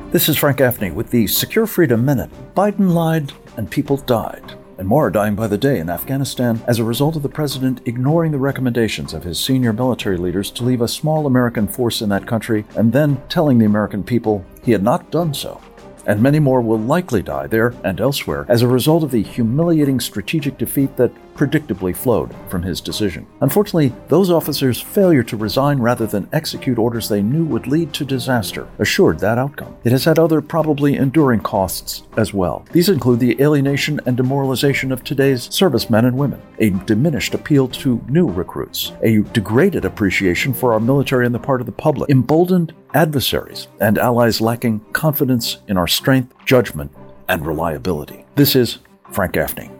This is Frank Gaffney with the Secure Freedom Minute. Biden lied and people died. And more are dying by the day in Afghanistan as a result of the president ignoring the recommendations of his senior military leaders to leave a small American force in that country and then telling the American people he had not done so. And many more will likely die there and elsewhere as a result of the humiliating strategic defeat that predictably flowed from his decision. Unfortunately, those officers' failure to resign rather than execute orders they knew would lead to disaster assured that outcome. It has had other probably enduring costs as well. These include the alienation and demoralization of today's servicemen and women, a diminished appeal to new recruits, a degraded appreciation for our military on the part of the public, emboldened adversaries, and allies lacking confidence in our strength, judgment, and reliability. This is Frank Gaffney.